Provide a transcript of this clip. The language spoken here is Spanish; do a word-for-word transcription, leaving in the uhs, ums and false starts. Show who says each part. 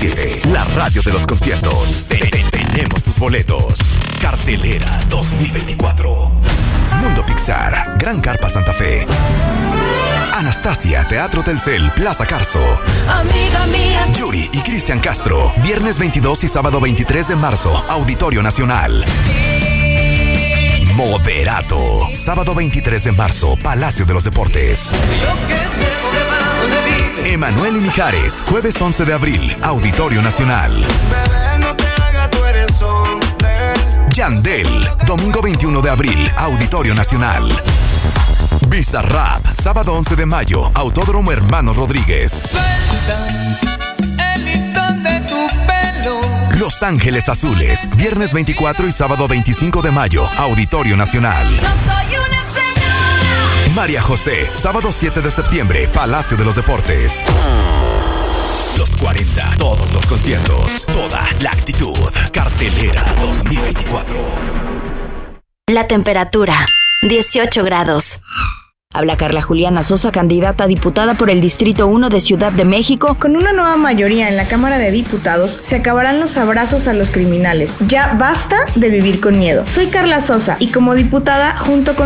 Speaker 1: siete, la radio de los conciertos. Te- te- Tenemos tus boletos. Cartelera dos mil veinticuatro. Mundo Pixar, Gran Carpa Santa Fe. Anastasia, Teatro Telcel, Plaza Carso.
Speaker 2: Amiga mía.
Speaker 1: Yuri y Cristian Castro, viernes veintidós y sábado veintitrés de marzo, Auditorio Nacional. Moderato, sábado veintitrés de marzo, Palacio de los Deportes. Emanuel y Mijares, jueves once de abril, Auditorio Nacional. Yandel, domingo veintiuno de abril, Auditorio Nacional. Bizarrap, sábado once de mayo, Autódromo Hermano Rodríguez. Los Ángeles Azules, viernes veinticuatro y sábado veinticinco de mayo, Auditorio Nacional. María José, sábado siete de septiembre, Palacio de los Deportes. Los cuarenta, todos los conciertos, toda la actitud. Cartelera dos mil veinticuatro.
Speaker 3: La temperatura, dieciocho grados.
Speaker 4: Habla Carla Juliana Sosa, candidata a diputada por el Distrito uno de Ciudad de México.
Speaker 5: Con una nueva mayoría en la Cámara de Diputados, se acabarán los abrazos a los criminales. Ya basta de vivir con miedo. Soy Carla Sosa y como diputada, junto con